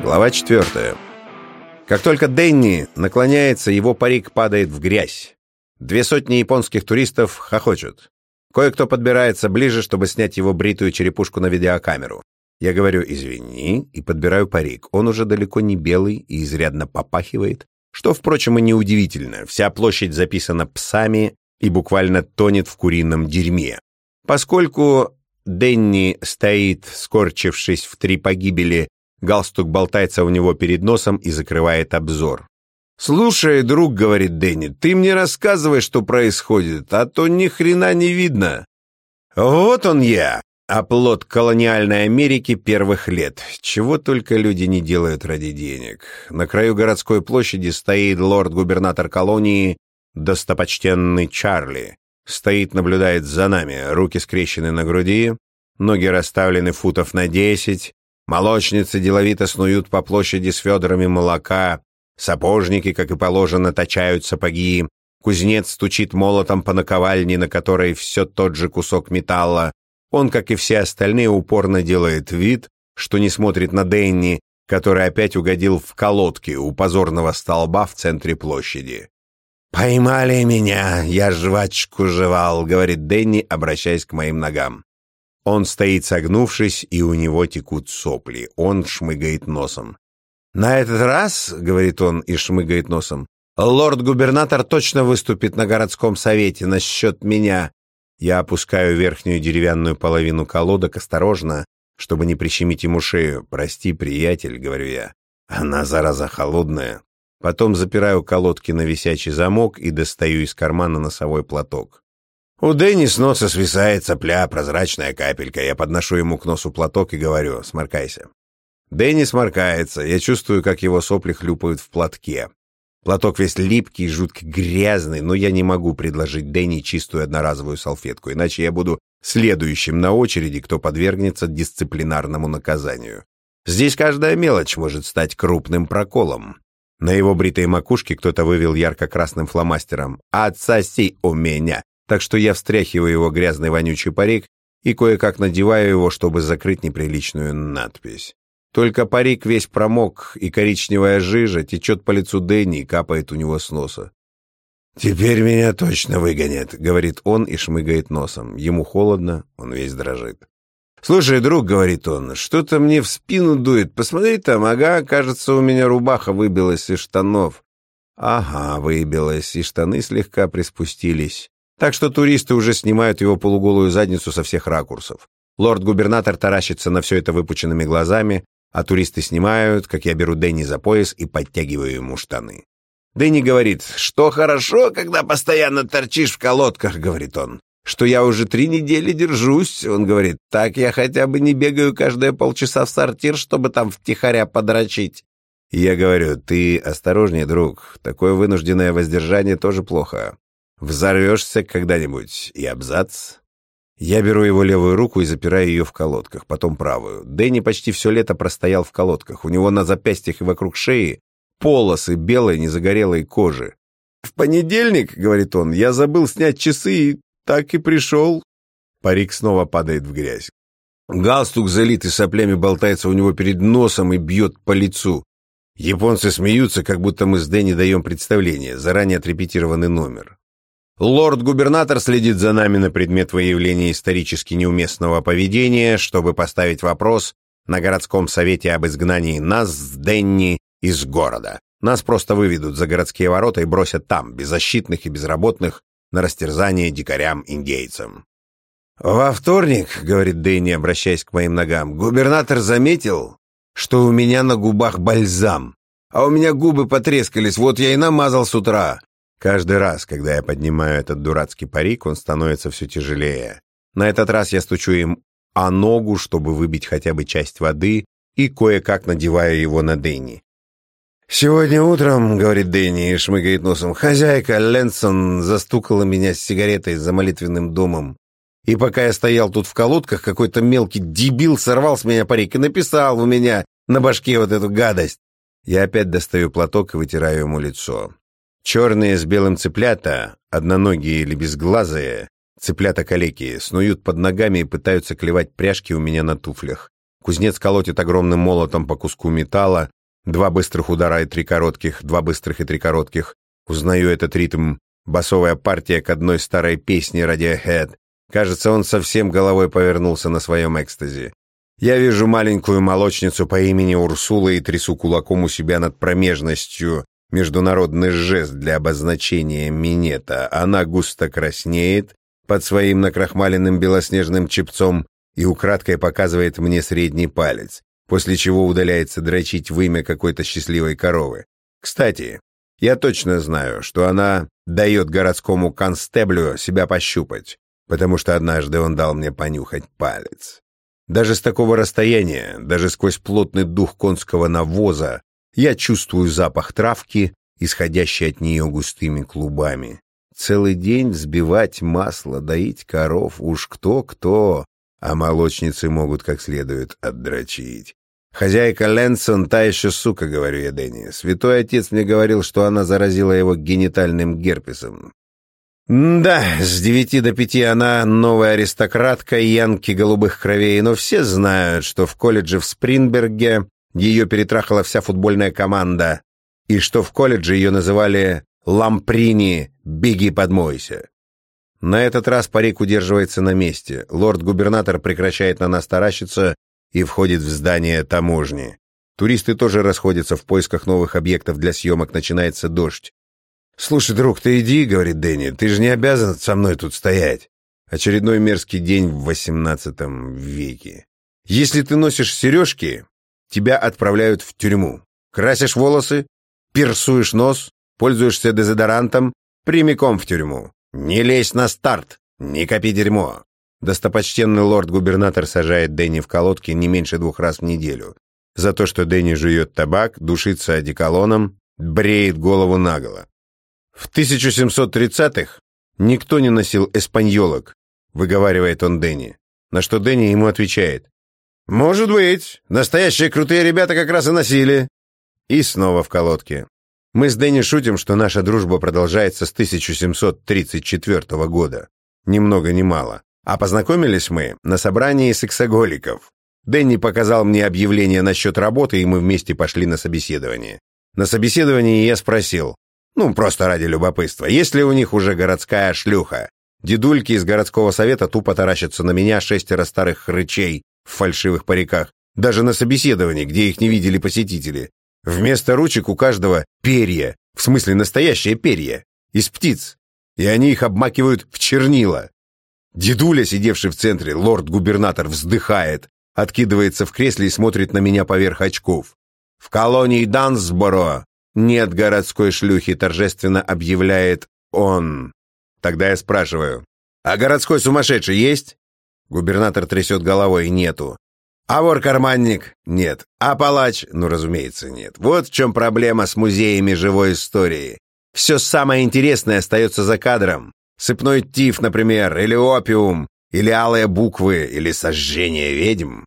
Глава 4. Как только Дэнни наклоняется, его парик падает в грязь. 200 японских туристов хохочут. Кое-кто подбирается ближе, чтобы снять его бритую черепушку на видеокамеру. Я говорю «извини» и подбираю парик. Он уже далеко не белый и изрядно попахивает, что, впрочем, и неудивительно. Вся площадь записана псами и буквально тонет в курином дерьме. Поскольку Дэнни стоит, скорчившись в 3 погибели, галстук болтается у него перед носом и закрывает обзор. «Слушай, друг, — говорит Дэнни, — ты мне рассказывай, что происходит, а то ни хрена не видно». Вот он я, оплот колониальной Америки первых лет. Чего только люди не делают ради денег. На краю городской площади стоит лорд-губернатор колонии, достопочтенный Чарли. Стоит, наблюдает за нами, руки скрещены на груди, ноги расставлены футов на 10. Молочницы деловито снуют по площади с ведрами молока, сапожники, как и положено, точают сапоги, кузнец стучит молотом по наковальне, на которой все тот же кусок металла. Он, как и все остальные, упорно делает вид, что не смотрит на Дэнни, который опять угодил в колодки у позорного столба в центре площади. «Поймали меня, я жвачку жевал», — говорит Дэнни, обращаясь к моим ногам. Он стоит согнувшись, и у него текут сопли. Он шмыгает носом. «На этот раз, — говорит он и шмыгает носом, — лорд-губернатор точно выступит на городском совете насчет меня». Я опускаю верхнюю деревянную половину колодок осторожно, чтобы не прищемить ему шею. «Прости, приятель, — говорю я, — она, зараза, холодная». Потом запираю колодки на висячий замок и достаю из кармана носовой платок. У Дэнни с носа свисает сопля, прозрачная капелька. Я подношу ему к носу платок и говорю: «Сморкайся». Дэнни сморкается. Я чувствую, как его сопли хлюпают в платке. Платок весь липкий и жутко грязный, но я не могу предложить Дэнни чистую одноразовую салфетку, иначе я буду следующим на очереди, кто подвергнется дисциплинарному наказанию. Здесь каждая мелочь может стать крупным проколом. На его бритой макушке кто-то вывел ярко-красным фломастером: «Отсоси у меня!». Так что я встряхиваю его грязный вонючий парик и кое-как надеваю его, чтобы закрыть неприличную надпись. Только парик весь промок, и коричневая жижа течет по лицу Дэнни и капает у него с носа. «Теперь меня точно выгонят», — говорит он и шмыгает носом. Ему холодно, он весь дрожит. «Слушай, друг, — говорит он, — что-то мне в спину дует. Посмотри там, ага, кажется, у меня рубаха выбилась из штанов». Ага, выбилась, и штаны слегка приспустились. Так что туристы уже снимают его полуголую задницу со всех ракурсов. Лорд-губернатор таращится на все это выпученными глазами, а туристы снимают, как я беру Дэнни за пояс и подтягиваю ему штаны. Дэнни говорит: «Что хорошо, когда постоянно торчишь в колодках, — говорит он, — что я уже 3 недели держусь, — он говорит, — так я хотя бы не бегаю каждые полчаса в сортир, чтобы там втихаря подрочить». И я говорю: «Ты осторожнее, друг, такое вынужденное воздержание тоже плохо. Взорвешься когда-нибудь, и абзац». Я беру его левую руку и запираю ее в колодках, потом правую. Дэнни почти все лето простоял в колодках. У него на запястьях и вокруг шеи полосы белой незагорелой кожи. «В понедельник, — говорит он, — я забыл снять часы и так и пришел». Парик снова падает в грязь. Галстук, залитый соплями, болтается у него перед носом и бьет по лицу. Японцы смеются, как будто мы с Дэнни даем представление, заранее отрепетированный номер. Лорд-губернатор следит за нами на предмет выявления исторически неуместного поведения, чтобы поставить вопрос на городском совете об изгнании нас с Дэнни из города. Нас просто выведут за городские ворота и бросят там, беззащитных и безработных, на растерзание дикарям-индейцам. «Во вторник, — говорит Дэнни, обращаясь к моим ногам, — губернатор заметил, что у меня на губах бальзам, а у меня губы потрескались, вот я и намазал с утра». Каждый раз, когда я поднимаю этот дурацкий парик, он становится все тяжелее. На этот раз я стучу им о ногу, чтобы выбить хотя бы часть воды, и кое-как надеваю его на Дэнни. «Сегодня утром, — говорит Дэнни и шмыгает носом, — хозяйка Ленсон застукала меня с сигаретой за молитвенным домом. И пока я стоял тут в колодках, какой-то мелкий дебил сорвал с меня парик и написал у меня на башке вот эту гадость». Я опять достаю платок и вытираю ему лицо. Черные с белым цыплята, одноногие или безглазые, цыплята-калеки, снуют под ногами и пытаются клевать пряжки у меня на туфлях. Кузнец колотит огромным молотом по куску металла, 2 быстрых удара и 3 коротких, 2 быстрых и 3 коротких. Узнаю этот ритм. Басовая партия к одной старой песне Radiohead. Кажется, он совсем головой повернулся на своем экстазе. Я вижу маленькую молочницу по имени Урсула и трясу кулаком у себя над промежностью. Международный жест для обозначения минета. Она густо краснеет под своим накрахмаленным белоснежным чепцом и украдкой показывает мне средний палец, после чего удаляется дрочить в имя какой-то счастливой коровы. Кстати, я точно знаю, что она дает городскому констеблю себя пощупать, потому что однажды он дал мне понюхать палец. Даже с такого расстояния, даже сквозь плотный дух конского навоза, я чувствую запах травки, исходящий от нее густыми клубами. Целый день взбивать масло, доить коров, уж кто-кто, а молочницы могут как следует отдрочить. Хозяйка Лэнсон та еще сука, говорю я Дэнни. Святой отец мне говорил, что она заразила его генитальным герпесом. Да, с 9 до 5 она новая аристократка, янки голубых кровей, но все знают, что в колледже в Спринберге ее перетрахала вся футбольная команда, и что в колледже ее называли «Ламприни, беги подмойся». На этот раз парик удерживается на месте. Лорд-губернатор прекращает на нас таращиться и входит в здание таможни. Туристы тоже расходятся в поисках новых объектов для съемок, начинается дождь. «Слушай, друг, ты иди, — говорит Дэнни, — ты же не обязан со мной тут стоять». Очередной мерзкий день в XVIII веке. Если ты носишь сережки, тебя отправляют в тюрьму. Красишь волосы, пирсуешь нос, пользуешься дезодорантом, прямиком в тюрьму. Не лезь на старт, не копи дерьмо. Достопочтенный лорд-губернатор сажает Дэнни в колодки не меньше 2 раз в неделю. За то, что Дэнни жует табак, душится одеколоном, бреет голову наголо. В 1730-х никто не носил эспаньолок, выговаривает он Дэнни. На что Дэнни ему отвечает: «Может быть, настоящие крутые ребята как раз и носили». И снова в колодке. Мы с Дэнни шутим, что наша дружба продолжается с 1734 года. Ни много ни мало. А познакомились мы на собрании сексоголиков. Дэнни показал мне объявление насчет работы, и мы вместе пошли на собеседование. На собеседовании я спросил, просто ради любопытства, есть ли у них уже городская шлюха. Дедульки из городского совета тупо таращатся на меня, 6 старых хрычей в фальшивых париках. Даже на собеседовании, где их не видели посетители. Вместо ручек у каждого перья, в смысле настоящие перья, из птиц. И они их обмакивают в чернила. Дедуля, сидевший в центре, лорд-губернатор, вздыхает, откидывается в кресле и смотрит на меня поверх очков. «В колонии Дансборо нет городской шлюхи», торжественно объявляет он. Тогда я спрашиваю: «А городской сумасшедший есть?» Губернатор трясет головой: «Нету». «А вор-карманник?» «Нет». «А палач?» Разумеется, нет. Вот в чем проблема с музеями живой истории. Все самое интересное остается за кадром. Сыпной тиф, например, или опиум, или алые буквы, или сожжение ведьм.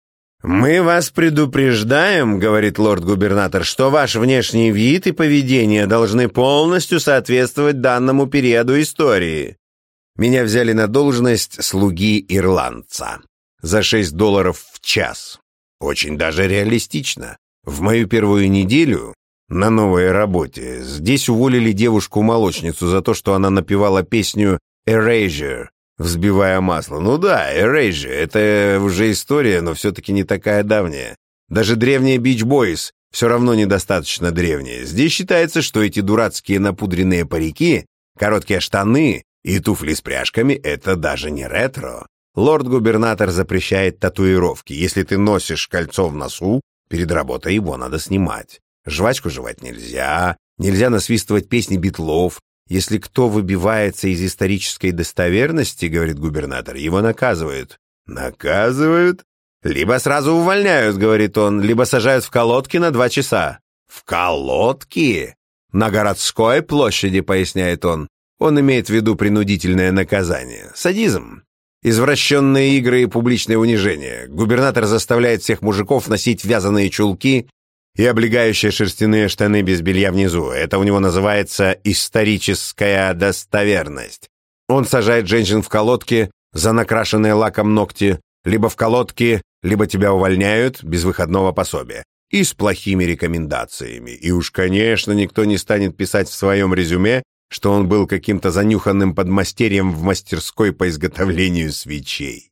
«Мы вас предупреждаем, — говорит лорд-губернатор, — что ваш внешний вид и поведение должны полностью соответствовать данному периоду истории». Меня взяли на должность слуги ирландца за $6 в час. Очень даже реалистично. В мою первую неделю на новой работе здесь уволили девушку-молочницу за то, что она напевала песню «Erasure», взбивая масло. Ну да, Erasure — это уже история, но все-таки не такая давняя. Даже древние Beach Boys все равно недостаточно древние. Здесь считается, что эти дурацкие напудренные парики, короткие штаны и туфли с пряжками — это даже не ретро. Лорд-губернатор запрещает татуировки. Если ты носишь кольцо в носу, перед работой его надо снимать. Жвачку жевать нельзя, нельзя насвистывать песни Битлов. Если кто выбивается из исторической достоверности, говорит губернатор, его наказывают. Наказывают? Либо сразу увольняют, говорит он, либо сажают в колодки на 2 часа. В колодки? На городской площади, поясняет он. Он имеет в виду принудительное наказание. Садизм. Извращенные игры и публичное унижение. Губернатор заставляет всех мужиков носить вязаные чулки и облегающие шерстяные штаны без белья внизу. Это у него называется историческая достоверность. Он сажает женщин в колодки за накрашенные лаком ногти. Либо в колодки, либо тебя увольняют без выходного пособия. и с плохими рекомендациями. И уж, конечно, никто не станет писать в своем резюме, что он был каким-то занюханным подмастерьем в мастерской по изготовлению свечей.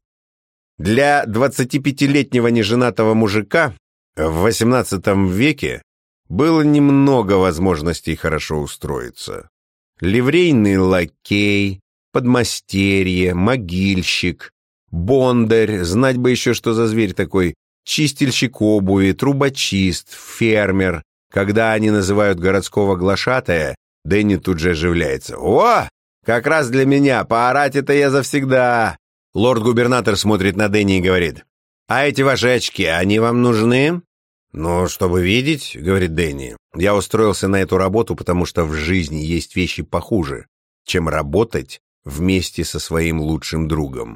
Для 25-летнего неженатого мужика в XVIII веке было немного возможностей хорошо устроиться. Ливрейный лакей, подмастерье, могильщик, бондарь, знать бы еще, что за зверь такой, чистильщик обуви, трубочист, фермер. Когда они называют городского глашатая, Дэнни тут же оживляется. «О, как раз для меня, поорать это я завсегда!» Лорд-губернатор смотрит на Дэнни и говорит: «А эти ваши очки, они вам нужны?» «Ну, чтобы видеть», — говорит Дэнни. «Я устроился на эту работу, потому что в жизни есть вещи похуже, чем работать вместе со своим лучшим другом».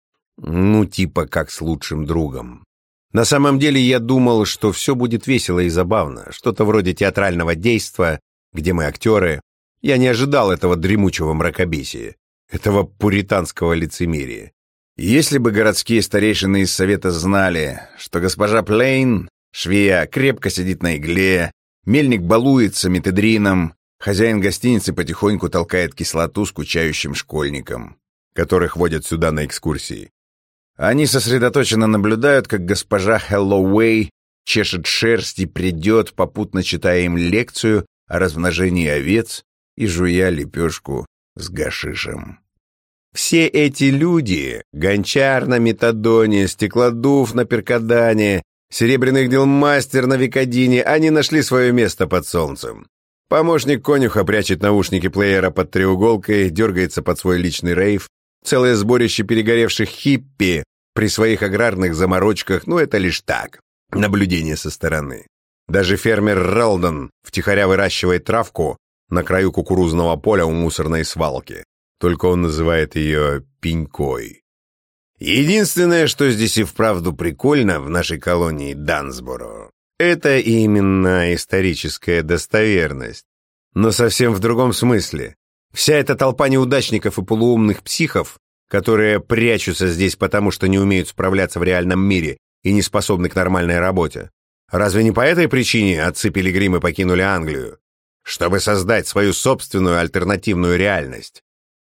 Ну, типа как с лучшим другом. На самом деле я думал, что все будет весело и забавно, что-то вроде театрального действа, где мы актеры. Я не ожидал этого дремучего мракобесия, этого пуританского лицемерия. Если бы городские старейшины из совета знали, что госпожа Плейн, швея, крепко сидит на игле, мельник балуется метедрином, хозяин гостиницы потихоньку толкает кислоту скучающим школьникам, которых водят сюда на экскурсии. Они сосредоточенно наблюдают, как госпожа Хэллоуэй чешет шерсть и придет, попутно читая им лекцию о размножении овец и жуя лепешку с гашишем. Все эти люди — гончар на метадоне, стеклодув на перкадане, серебряных дел мастер на викодине — они нашли свое место под солнцем. Помощник конюха прячет наушники плеера под треуголкой, дергается под свой личный рейв. Целое сборище перегоревших хиппи при своих аграрных заморочках, ну это лишь так, наблюдение со стороны. Даже фермер Рэлдон втихаря выращивает травку на краю кукурузного поля у мусорной свалки, только он называет ее пенькой. Единственное, что здесь и вправду прикольно в нашей колонии Дансборо, это именно историческая достоверность, но совсем в другом смысле. Вся эта толпа неудачников и полуумных психов, которые прячутся здесь потому, что не умеют справляться в реальном мире и не способны к нормальной работе. Разве не по этой причине отцы-пилигримы покинули Англию? Чтобы создать свою собственную альтернативную реальность.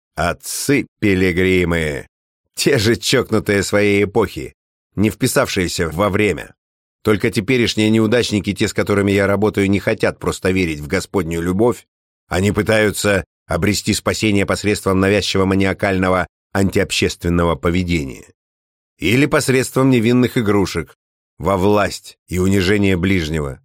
Отцы-пилигримы. Те же чокнутые своей эпохи, не вписавшиеся во время. Только теперешние неудачники, те, с которыми я работаю, не хотят просто верить в Господнюю любовь. Они пытаются обрести спасение посредством навязчивого маниакального антиобщественного поведения. Или посредством невинных игрушек, во власть и унижение ближнего.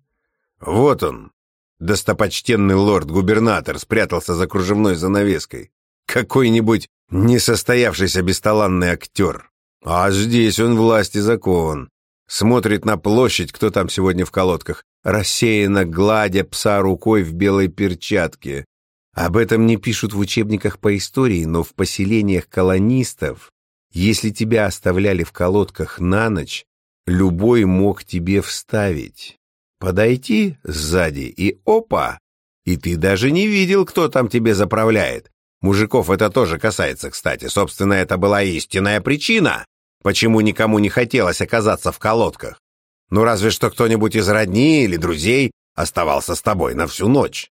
Вот он, достопочтенный лорд-губернатор, спрятался за кружевной занавеской. Какой-нибудь несостоявшийся бесталанный актер. А здесь он власть и закон. Смотрит на площадь, кто там сегодня в колодках, рассеянно гладя пса рукой в белой перчатке. Об этом не пишут в учебниках по истории, но в поселениях колонистов, если тебя оставляли в колодках на ночь, любой мог тебе вставить. Подойти сзади и опа! И ты даже не видел, кто там тебе заправляет. Мужиков это тоже касается, кстати. Собственно, это была истинная причина, почему никому не хотелось оказаться в колодках. Ну, разве что кто-нибудь из родни или друзей оставался с тобой на всю ночь.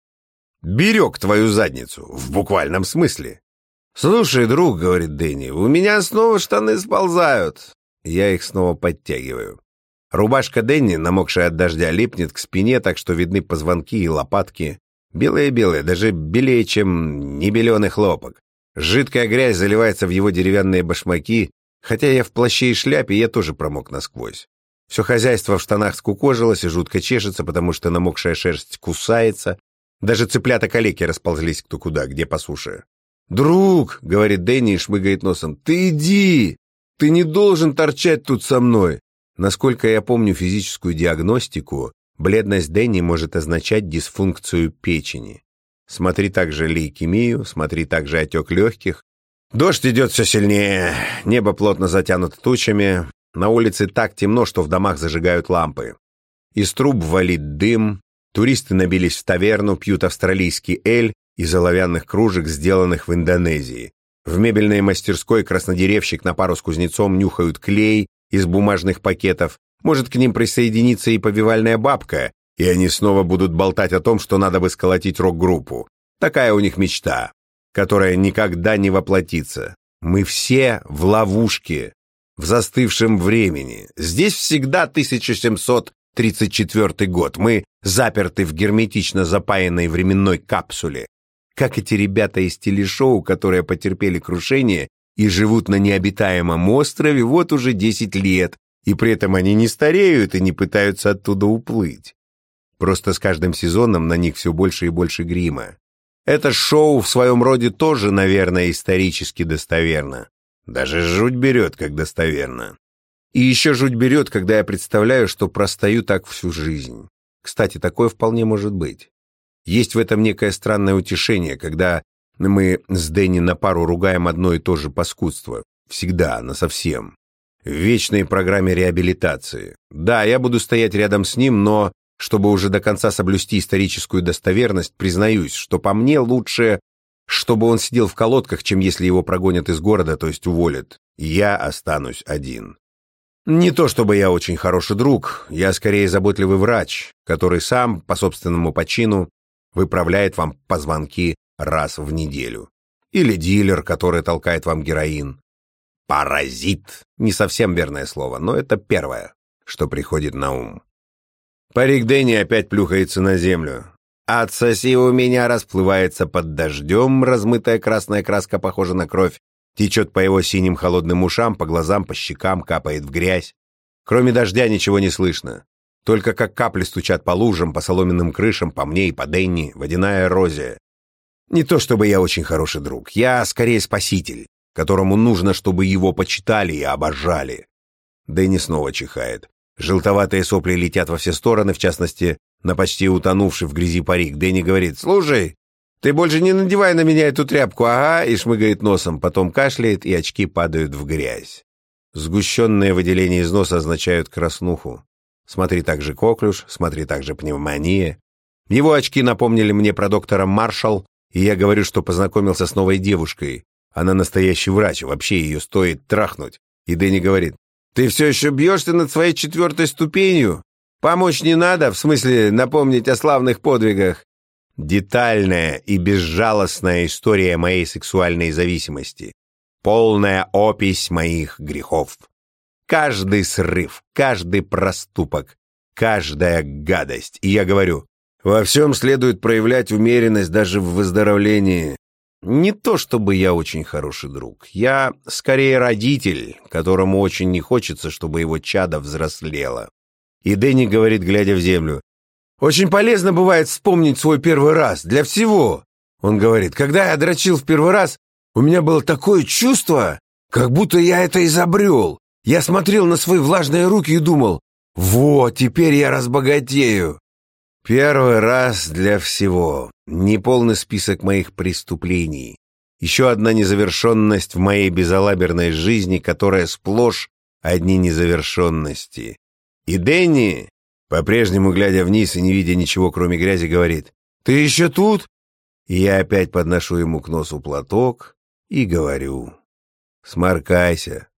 Берег твою задницу, в буквальном смысле. «Слушай, друг, — говорит Дэнни, — у меня снова штаны сползают». Я их снова подтягиваю. Рубашка Дэнни, намокшая от дождя, липнет к спине, так что видны позвонки и лопатки. Белые-белые, даже белее, чем небеленый хлопок. Жидкая грязь заливается в его деревянные башмаки, хотя я в плаще и шляпе, я тоже промок насквозь. Все хозяйство в штанах скукожилось и жутко чешется, потому что намокшая шерсть кусается. Даже цыплята-калеки расползлись кто куда, где по суше. «Друг, — говорит Дэнни и шмыгает носом, — ты иди! Ты не должен торчать тут со мной!» Насколько я помню физическую диагностику, бледность Дэнни может означать дисфункцию печени. Смотри также лейкемию, смотри также отек легких. Дождь идет все сильнее, небо плотно затянуто тучами, на улице так темно, что в домах зажигают лампы. Из труб валит дым, туристы набились в таверну, пьют австралийский эль из оловянных кружек, сделанных в Индонезии. В мебельной мастерской краснодеревщик на пару с кузнецом нюхают клей из бумажных пакетов, Может, к ним присоединится и повивальная бабка, и они снова будут болтать о том, что надо бы сколотить рок-группу. Такая у них мечта, которая никогда не воплотится. Мы все в ловушке, в застывшем времени. Здесь всегда 1734 год. Мы заперты в герметично запаянной временной капсуле. Как эти ребята из телешоу, которые потерпели крушение и живут на необитаемом острове вот уже 10 лет, и при этом они не стареют и не пытаются оттуда уплыть. Просто с каждым сезоном на них все больше и больше грима. Это шоу в своем роде тоже, наверное, исторически достоверно. Даже жуть берет, как достоверно. И еще жуть берет, когда я представляю, что простою так всю жизнь. Кстати, такое вполне может быть. Есть в этом некое странное утешение, когда мы с Дэнни на пару ругаем одно и то же паскудство. Всегда, насовсем. В вечной программе реабилитации. Да, я буду стоять рядом с ним, но, чтобы уже до конца соблюсти историческую достоверность, признаюсь, что по мне лучше, чтобы он сидел в колодках, чем если его прогонят из города, то есть уволят. Я останусь один. Не то чтобы я очень хороший друг, я скорее заботливый врач, который сам, по собственному почину, выправляет вам позвонки раз в неделю. Или дилер, который толкает вам героин. Паразит. Не совсем верное слово, но это первое, что приходит на ум. Парик Дэнни опять плюхается на землю. «Отсоси у меня» расплывается под дождем, размытая красная краска похожа на кровь, течет по его синим холодным ушам, по глазам, по щекам, капает в грязь. Кроме дождя ничего не слышно. Только как капли стучат по лужам, по соломенным крышам, по мне и по Дэнни, водяная эрозия. Не то чтобы я очень хороший друг, я скорее спаситель, которому нужно, чтобы его почитали и обожали. Дэнни снова чихает. Желтоватые сопли летят во все стороны, в частности, на почти утонувший в грязи парик. Дэнни говорит: «Слушай, ты больше не надевай на меня эту тряпку, ага», и шмыгает носом, потом кашляет, и очки падают в грязь. Сгущенные выделения из носа означают краснуху. Смотри также коклюш, смотри также пневмония. Его очки напомнили мне про доктора Маршалл, и я говорю, что познакомился с новой девушкой. Она настоящий врач, вообще ее стоит трахнуть. И Дэнни говорит: «Ты все еще бьешься над своей 4-й ступенью? Помочь не надо, в смысле напомнить о славных подвигах». Детальная и безжалостная история моей сексуальной зависимости. Полная опись моих грехов. Каждый срыв, каждый проступок, каждая гадость. И я говорю: во всем следует проявлять умеренность даже в выздоровлении. Не то чтобы я очень хороший друг. Я скорее родитель, которому очень не хочется, чтобы его чадо взрослело. И Дэнни говорит, глядя в землю: «Очень полезно бывает вспомнить свой первый раз. Для всего». Он говорит: «Когда я дрочил в первый раз, у меня было такое чувство, как будто я это изобрел. Я смотрел на свои влажные руки и думал: вот, теперь я разбогатею». Первый раз для всего. Неполный список моих преступлений. Еще одна незавершенность в моей безалаберной жизни, которая сплошь одни незавершенности. И Дэнни, по-прежнему глядя вниз и не видя ничего, кроме грязи, говорит: «Ты еще тут?» И я опять подношу ему к носу платок и говорю: «Сморкайся,